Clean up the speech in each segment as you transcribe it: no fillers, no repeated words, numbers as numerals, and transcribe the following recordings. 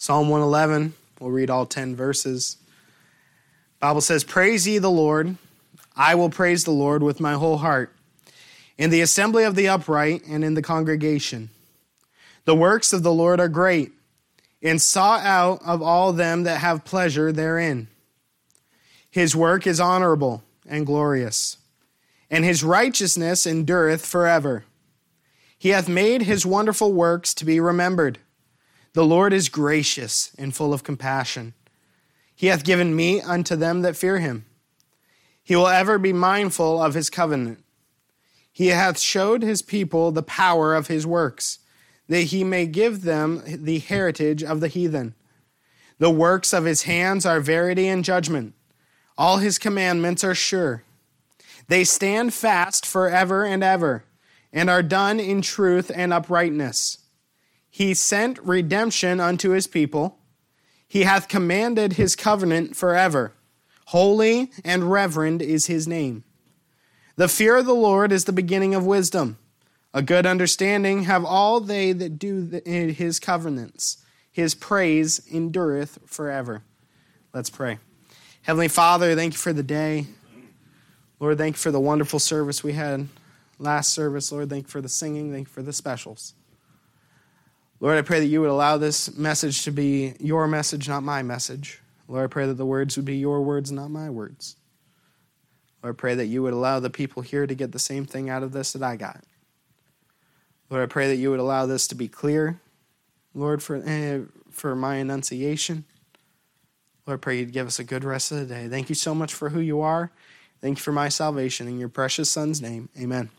Psalm 111, we'll read all 10 verses. The Bible says, "Praise ye the Lord. I will praise the Lord with my whole heart. In the assembly of the upright and in the congregation. The works of the Lord are great, and sought out of all them that have pleasure therein. His work is honorable and glorious, and his righteousness endureth forever. He hath made his wonderful works to be remembered. The Lord is gracious and full of compassion. He hath given meat unto them that fear him. He will ever be mindful of his covenant. He hath showed his people the power of his works, that he may give them the heritage of the heathen. The works of his hands are verity and judgment. All his commandments are sure. They stand fast forever and ever, and are done in truth and uprightness. He sent redemption unto his people. He hath commanded his covenant forever. Holy and reverend is his name. The fear of the Lord is the beginning of wisdom. A good understanding have all they that do his covenants. His praise endureth forever." Let's pray. Heavenly Father, thank you for the day. Lord, thank you for the wonderful service we had last service. Lord, thank you for the singing. Thank you for the specials. Lord, I pray that you would allow this message to be your message, not my message. Lord, I pray that the words would be your words, not my words. Lord, I pray that you would allow the people here to get the same thing out of this that I got. Lord, I pray that you would allow this to be clear, Lord, for my enunciation. Lord, I pray you'd give us a good rest of the day. Thank you so much for who you are. Thank you for my salvation. In your precious Son's name, amen.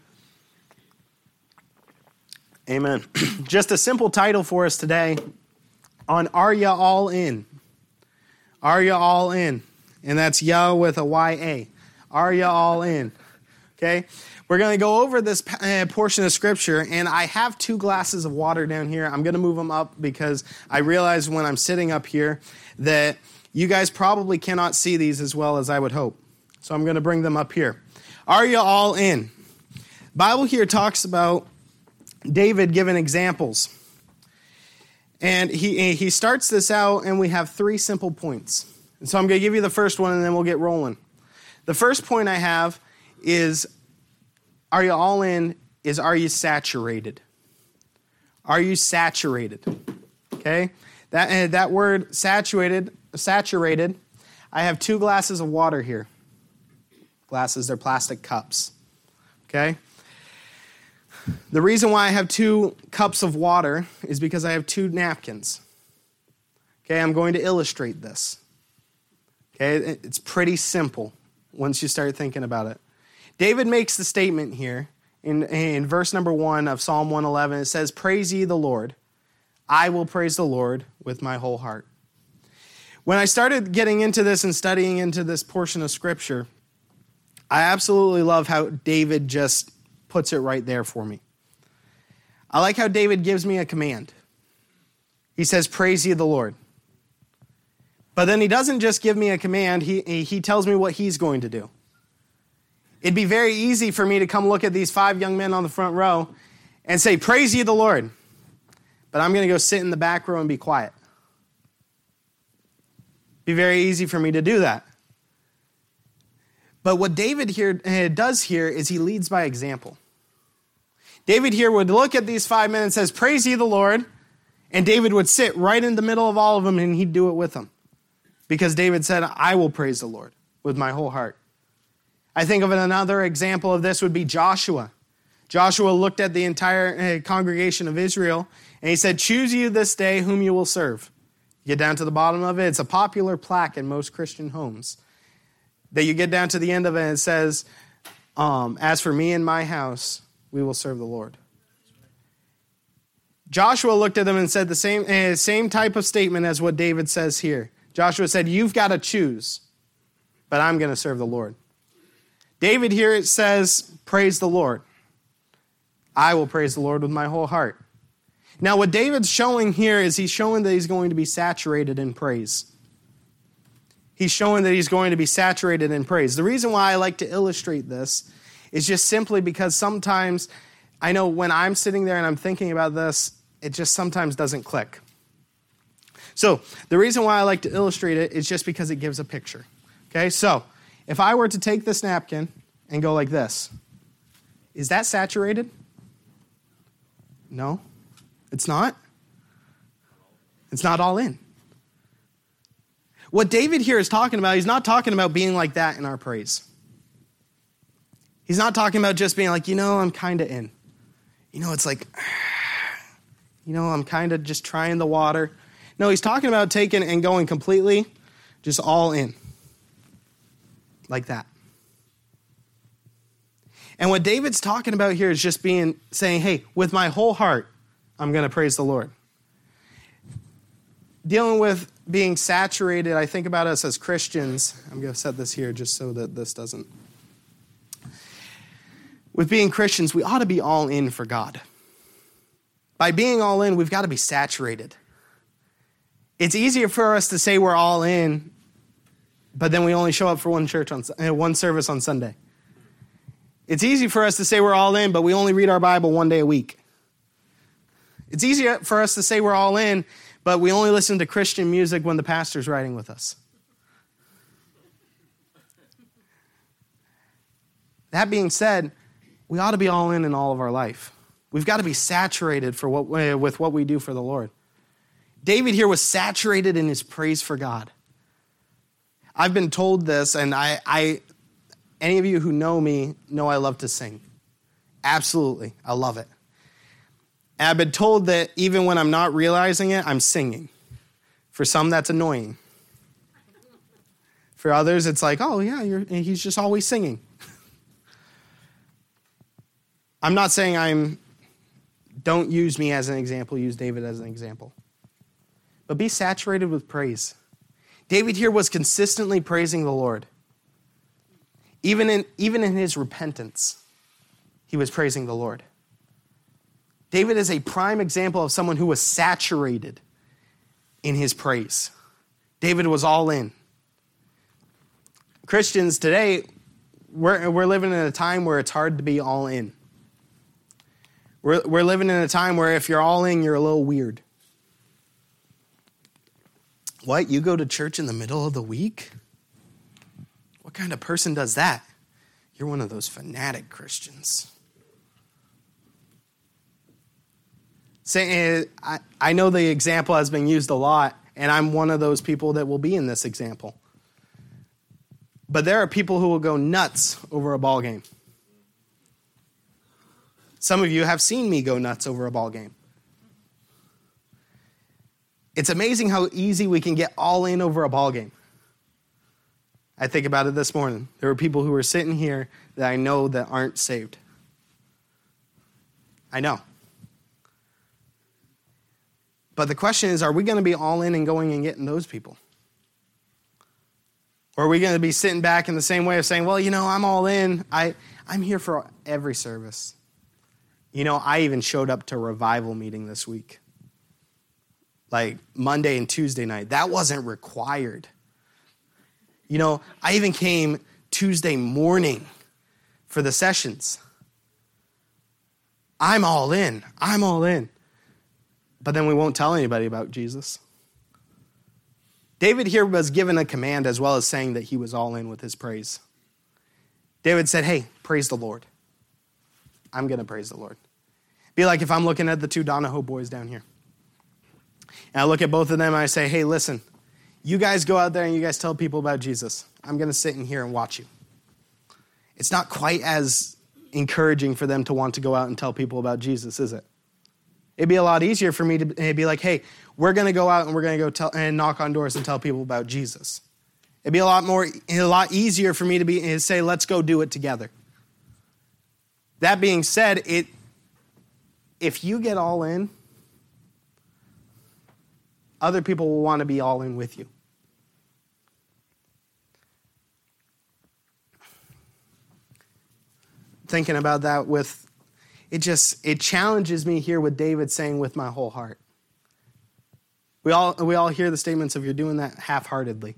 Amen. Just a simple title for us today on Are Ya All In? Are ya all in? And that's ya with a Y-A. Are ya all in? Okay? We're going to go over this portion of Scripture, and I have 2 glasses of water down here. I'm going to move them up because I realize when I'm sitting up here that you guys probably cannot see these as well as I would hope. So I'm going to bring them up here. Are ya all in? Bible here talks about David giving examples. And he starts this out, and we have 3 simple points. And so I'm going to give you the first one, and then we'll get rolling. The first point I have is, are you all in, is are you saturated? Are you saturated? Okay? That word saturated, I have 2 glasses of water here. Glasses, they're plastic cups. Okay? The reason why I have 2 cups of water is because I have 2 napkins. Okay, I'm going to illustrate this. Okay, it's pretty simple once you start thinking about it. David makes the statement here in verse number 1 of Psalm 111. It says, "Praise ye the Lord. I will praise the Lord with my whole heart." When I started getting into this and studying into this portion of Scripture, I absolutely love how David just puts it right there for me. I like how David gives me a command. He says, "Praise ye the Lord." But then he doesn't just give me a command, he tells me what he's going to do. It'd be very easy for me to come look at these 5 young men on the front row and say, "Praise ye the Lord." But I'm going to go sit in the back row and be quiet. It'd be very easy for me to do that. But what David here does here is he leads by example. David here would look at these 5 men and says, "Praise ye the Lord." And David would sit right in the middle of all of them and he'd do it with them. Because David said, "I will praise the Lord with my whole heart." I think of another example of this would be Joshua. Joshua looked at the entire congregation of Israel and he said, "Choose you this day whom you will serve." You get down to the bottom of it, it's a popular plaque in most Christian homes. That you get down to the end of it and it says, "As for me and my house, we will serve the Lord." Joshua looked at them and said the same type of statement as what David says here. Joshua said, "You've got to choose, but I'm going to serve the Lord." David here, it says, "Praise the Lord. I will praise the Lord with my whole heart." Now, what David's showing here is he's showing that he's going to be saturated in praise. He's showing that he's going to be saturated in praise. The reason why I like to illustrate this is just simply because sometimes I know when I'm sitting there and I'm thinking about this, it just sometimes doesn't click. So the reason why I like to illustrate it is just because it gives a picture. Okay, so if I were to take this napkin and go like this, is that saturated? No, it's not. It's not all in. What David here is talking about, he's not talking about being like that in our praise. He's not talking about just being like, I'm kind of in. It's like, I'm kind of just trying the water. No, he's talking about taking and going completely, just all in. Like that. And what David's talking about here is just saying, hey, with my whole heart, I'm going to praise the Lord. Dealing with being saturated, I think about us as Christians. I'm going to set this here just so that this doesn't. With being Christians, we ought to be all in for God. By being all in, we've got to be saturated. It's easier for us to say we're all in, but then we only show up for one service on Sunday. It's easy for us to say we're all in, but we only read our Bible one day a week. It's easier for us to say we're all in, but we only listen to Christian music when the pastor's riding with us. That being said, we ought to be all in all of our life. We've got to be saturated with what we do for the Lord. David here was saturated in his praise for God. I've been told this, and any of you who know me know I love to sing. Absolutely, I love it. And I've been told that even when I'm not realizing it, I'm singing. For some, that's annoying. For others, it's like, oh yeah, he's just always singing. I'm not saying don't use me as an example, use David as an example. But be saturated with praise. David here was consistently praising the Lord. Even in his repentance, he was praising the Lord. David is a prime example of someone who was saturated in his praise. David was all in. Christians today, we're living in a time where it's hard to be all in. We're living in a time where if you're all in, you're a little weird. What? You go to church in the middle of the week? What kind of person does that? You're one of those fanatic Christians. I know the example has been used a lot, and I'm one of those people that will be in this example. But there are people who will go nuts over a ball game. Some of you have seen me go nuts over a ball game. It's amazing how easy we can get all in over a ball game. I think about it this morning. There were people who were sitting here that I know that aren't saved. I know. But the question is, are we going to be all in and going and getting those people? Or are we going to be sitting back in the same way of saying, well, I'm all in. I'm here for every service. I even showed up to a revival meeting this week. Like Monday and Tuesday night. That wasn't required. I even came Tuesday morning for the sessions. I'm all in. I'm all in. But then we won't tell anybody about Jesus. David here was given a command as well as saying that he was all in with his praise. David said, hey, praise the Lord. I'm going to praise the Lord. Be like if I'm looking at the two Donahoe boys down here. And I look at both of them and I say, hey, listen, you guys go out there and you guys tell people about Jesus. I'm going to sit in here and watch you. It's not quite as encouraging for them to want to go out and tell people about Jesus, is it? It'd be a lot easier for me to be like, hey, we're going to go out and we're going to go and knock on doors and tell people about Jesus. It'd be a lot easier for me to say, let's go do it together. That being said, if you get all in, other people will want to be all in with you. Thinking about that it challenges me here with David saying with my whole heart. We all hear the statements of you're doing that half-heartedly.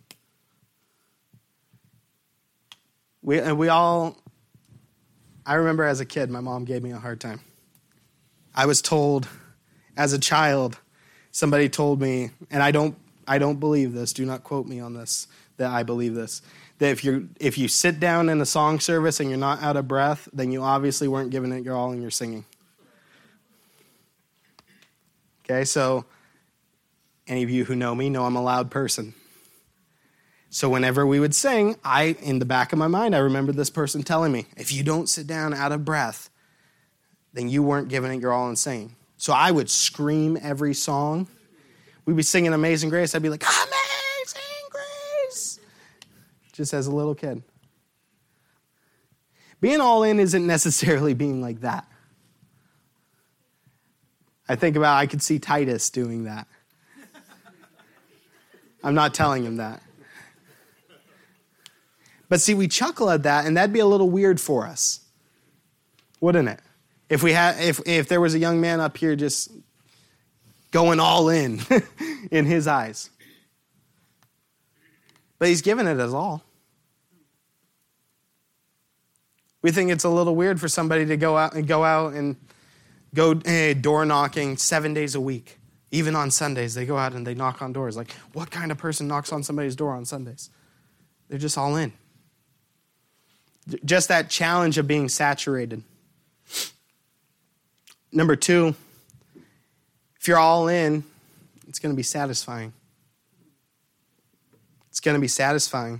I remember as a kid, my mom gave me a hard time. I was told as a child Somebody told me, and I don't believe this, do not quote me on this, that I believe this, that if you sit down in a song service and you're not out of breath, then you obviously weren't giving it your all in your singing. Okay, so any of you who know me know I'm a loud person. So whenever we would sing, in the back of my mind, I remember this person telling me, if you don't sit down out of breath, then you weren't giving it your all in singing. So I would scream every song. We'd be singing Amazing Grace. I'd be like, Amazing Grace, just as a little kid. Being all in isn't necessarily being like that. I could see Titus doing that. I'm not telling him that. But see, we chuckle at that, and that'd be a little weird for us, wouldn't it? If there was a young man up here just going all in his eyes. But he's given it his all. We think it's a little weird for somebody to go out and go door knocking 7 days a week. Even on Sundays, they go out and they knock on doors. Like, what kind of person knocks on somebody's door on Sundays? They're just all in. Just that challenge of being saturated. Number 2, if you're all in, it's going to be satisfying. It's going to be satisfying.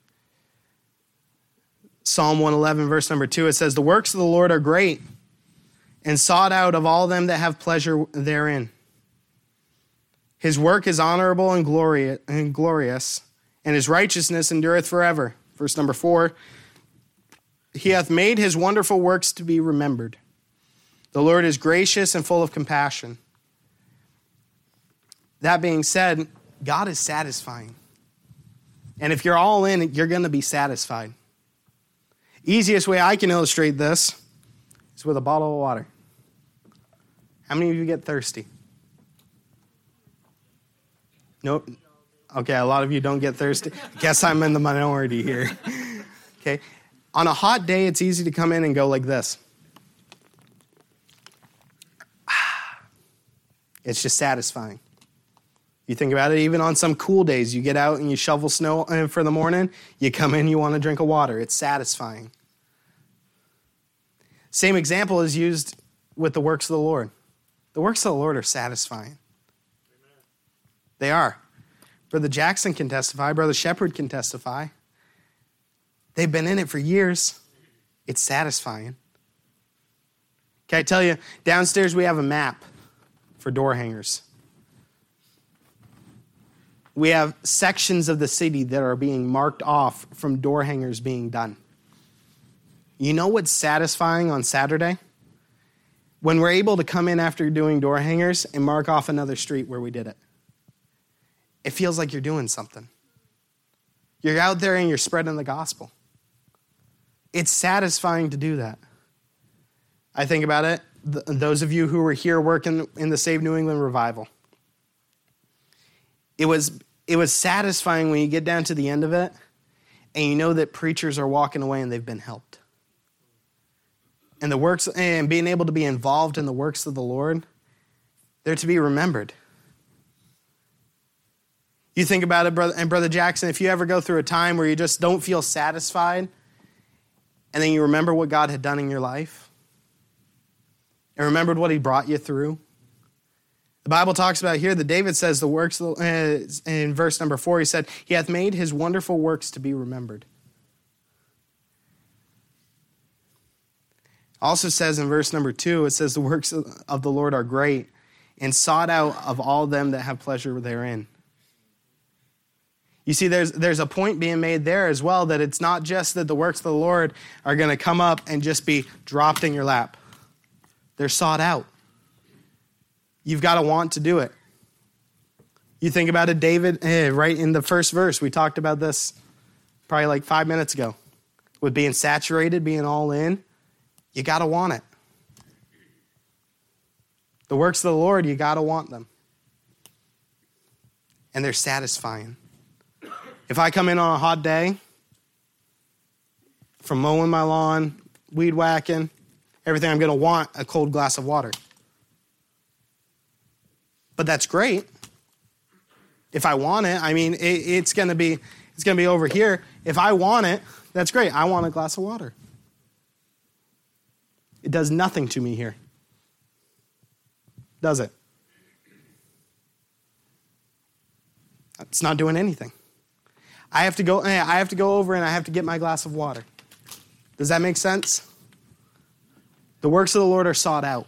Psalm 111, verse number 2, it says, the works of the Lord are great and sought out of all them that have pleasure therein. His work is honorable and glorious, and his righteousness endureth forever. Verse number 4, he hath made his wonderful works to be remembered. The Lord is gracious and full of compassion. That being said, God is satisfying. And if you're all in, you're going to be satisfied. Easiest way I can illustrate this is with a bottle of water. How many of you get thirsty? Nope. Okay, a lot of you don't get thirsty. Guess I'm in the minority here. Okay. On a hot day, it's easy to come in and go like this. It's just satisfying. You think about it, even on some cool days, you get out and you shovel snow for the morning, you come in, you want to drink a water. It's satisfying. Same example is used with the works of the Lord. The works of the Lord are satisfying. Amen. They are. Brother Jackson can testify. Brother Shepherd can testify. They've been in it for years. It's satisfying. Can I tell you, downstairs we have a map for door hangers. We have sections of the city that are being marked off from door hangers being done. You know what's satisfying on Saturday? When we're able to come in after doing door hangers and mark off another street where we did it. It feels like you're doing something. You're out there and you're spreading the gospel. It's satisfying to do that. I think about it, those of you who were here working in the Save New England revival. It was satisfying when you get down to the end of it and you know that preachers are walking away and they've been helped. And the works and being able to be involved in the works of the Lord, they're to be remembered. You think about it, Brother Jackson, if you ever go through a time where you just don't feel satisfied, and then you remember what God had done in your life, and remembered what he brought you through. The Bible talks about here that David says the works, in verse number 4, he said, he hath made his wonderful works to be remembered. Also says in verse number 2, it says the works of the Lord are great and sought out of all them that have pleasure therein. You see, there's a point being made there as well, that it's not just that the works of the Lord are going to come up and just be dropped in your lap. They're sought out. You've got to want to do it. You think about it, David, right in the first verse, we talked about this probably like 5 minutes ago. With being saturated, being all in, you got to want it. The works of the Lord, you got to want them. And they're satisfying. If I come in on a hot day, from mowing my lawn, weed whacking, everything, I'm going to want a cold glass of water. But that's great. If I want it, I mean, it's going to be over here. If I want it, that's great. I want a glass of water. It does nothing to me here. Does it? It's not doing anything. I have to go over and I have to get my glass of water. Does that make sense? The works of the Lord are sought out.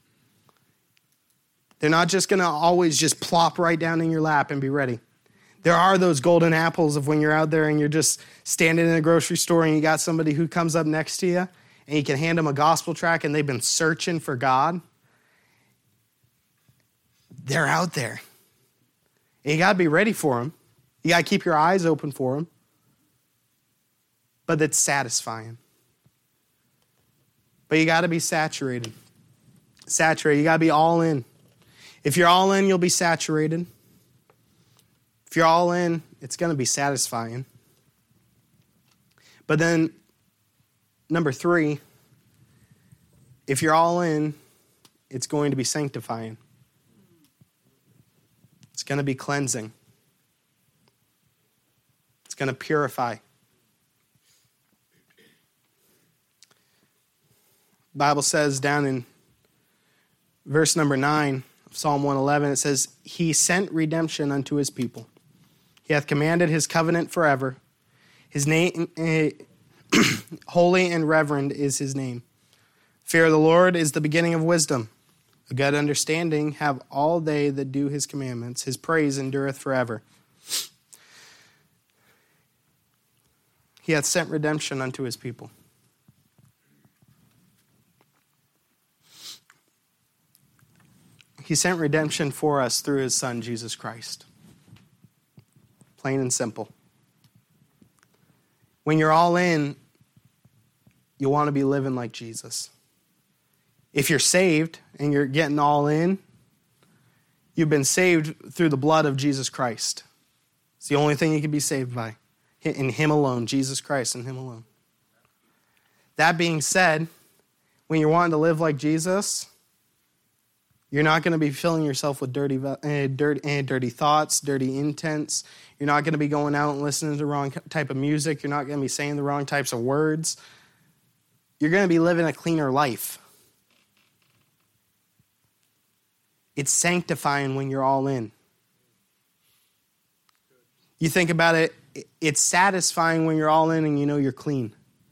They're not just going to always just plop right down in your lap and be ready. There are those golden apples of when you're out there and you're just standing in a grocery store and you got somebody who comes up next to you and you can hand them a gospel tract and they've been searching for God. They're out there. And you got to be ready for them. You got to keep your eyes open for them. But it's satisfying. But you got to be saturated. You got to be all in. If you're all in, you'll be saturated. If you're all in, it's going to be satisfying. But then, number 3, if you're all in, it's going to be sanctifying. It's going to be cleansing. It's going to purify. The Bible says down in verse number 9 of Psalm 111, it says, He sent redemption unto his people. He hath commanded his covenant forever. His name, holy and reverend is his name. Fear of the Lord is the beginning of wisdom. A good understanding have all they that do his commandments. His praise endureth forever. He hath sent redemption unto his people. He sent redemption for us through his Son, Jesus Christ. Plain and simple. When you're all in, you want to be living like Jesus. If you're saved and you're getting all in, you've been saved through the blood of Jesus Christ. It's the only thing you can be saved by. In him alone, Jesus Christ and him alone. That being said, when you're wanting to live like Jesus, you're not going to be filling yourself with dirty thoughts, dirty intents. You're not going to be going out and listening to the wrong type of music. You're not going to be saying the wrong types of words. You're going to be living a cleaner life. It's sanctifying when you're all in. You think about it, it's satisfying when you're all in and you know you're clean.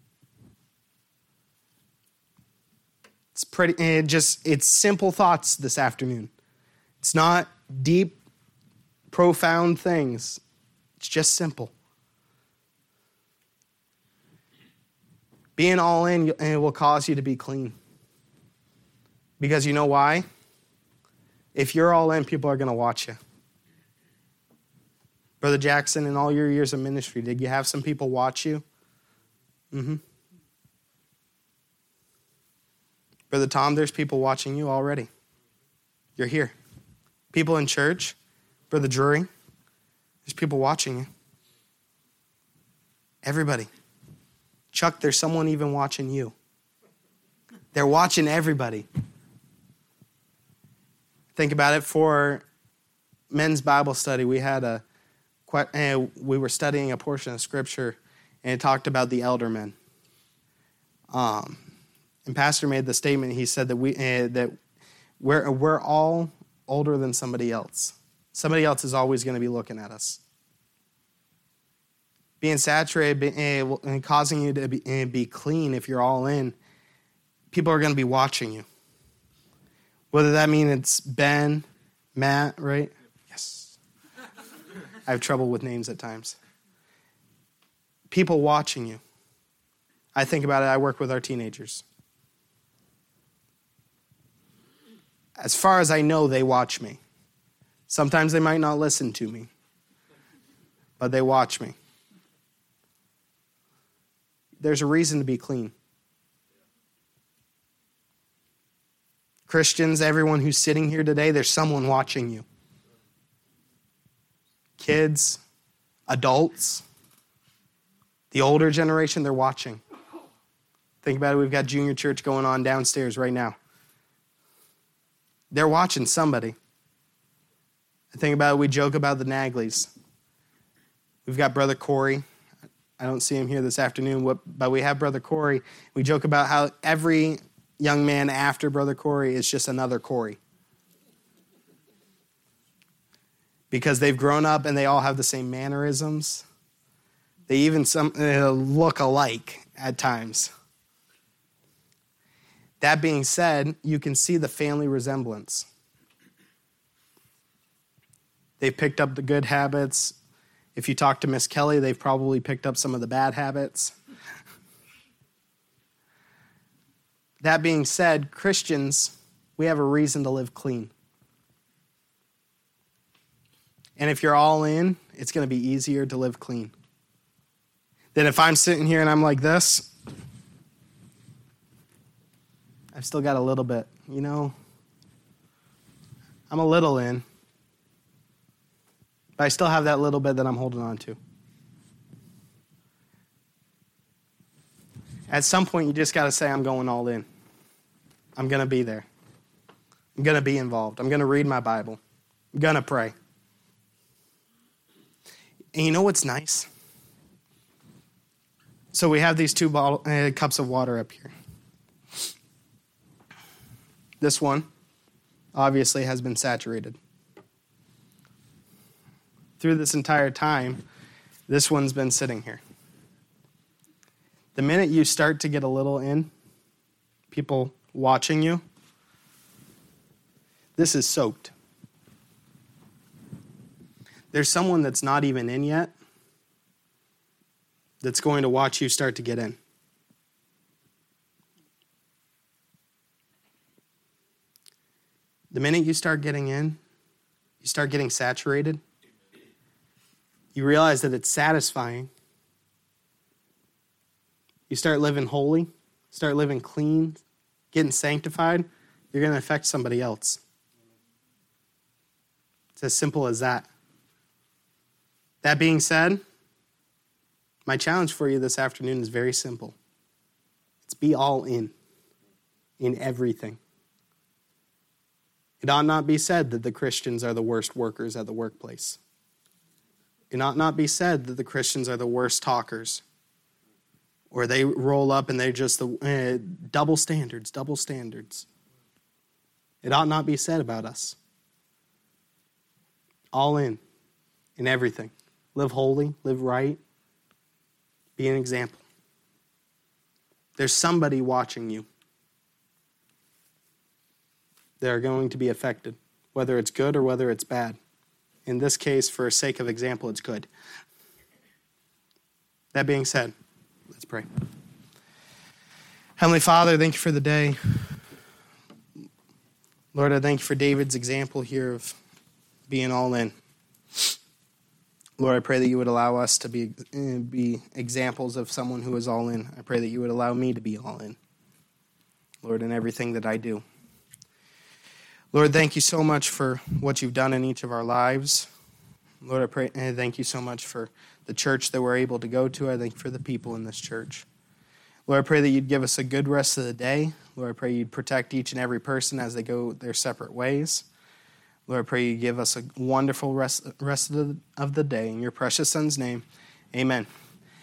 It's simple thoughts this afternoon. It's not deep, profound things. It's just simple. Being all in will cause you to be clean. Because you know why? If you're all in, people are going to watch you. Brother Jackson, in all your years of ministry, did you have some people watch you? Mm-hmm. Brother Tom, there's people watching you already. You're here. People in church, Brother Drury, there's people watching you. Everybody. Chuck, there's someone even watching you. They're watching everybody. Think about it. For men's Bible study, we were studying a portion of Scripture, and it talked about the elder men. And Pastor made the statement. He said that we're all older than somebody else. Somebody else is always going to be looking at us. Being saturated and causing you to be clean, if you're all in, people are going to be watching you. Whether that means it's Ben, Matt, right? Yes. I have trouble with names at times. People watching you. I think about it, I work with our teenagers. As far as I know, they watch me. Sometimes they might not listen to me, but they watch me. There's a reason to be clean. Christians, everyone who's sitting here today, there's someone watching you. Kids, adults, the older generation, they're watching. Think about it, we've got junior church going on downstairs right now. They're watching somebody. I think about it, we joke about the Nagleys. We've got Brother Corey. I don't see him here this afternoon, but we have Brother Corey. We joke about how every young man after Brother Corey is just another Corey. Because they've grown up and they all have the same mannerisms. They even look alike at times. That being said, you can see the family resemblance. They've picked up the good habits. If you talk to Miss Kelly, they've probably picked up some of the bad habits. That being said, Christians, we have a reason to live clean. And if you're all in, it's going to be easier to live clean than if I'm sitting here and I'm like this. I've still got a little bit, I'm a little in. But I still have that little bit that I'm holding on to. At some point, you just got to say, I'm going all in. I'm going to be there. I'm going to be involved. I'm going to read my Bible. I'm going to pray. And you know what's nice? So we have these two cups of water up here. This one obviously has been saturated. Through this entire time, this one's been sitting here. The minute you start to get a little in, people watching you, this is soaked. There's someone that's not even in yet that's going to watch you start to get in. The minute you start getting in, you start getting saturated, you realize that it's satisfying. You start living holy, start living clean, getting sanctified, you're going to affect somebody else. It's as simple as that. That being said, my challenge for you this afternoon is very simple. It's be all in everything. It ought not be said that the Christians are the worst workers at the workplace. It ought not be said that the Christians are the worst talkers. Or they roll up and they're just the double standards. It ought not be said about us. All in everything. Live holy, live right, be an example. There's somebody watching you. They're going to be affected, whether it's good or whether it's bad. In this case, for sake of example, it's good. That being said, let's pray. Heavenly Father, thank you for the day. Lord, I thank you for David's example here of being all in. Lord, I pray that you would allow us to be examples of someone who is all in. I pray that you would allow me to be all in, Lord, in everything that I do. Lord, thank you so much for what you've done in each of our lives. Lord, I pray and thank you so much for the church that we're able to go to. I thank you for the people in this church. Lord, I pray that you'd give us a good rest of the day. Lord, I pray you'd protect each and every person as they go their separate ways. Lord, I pray you give us a wonderful rest of the day. In your precious Son's name, amen.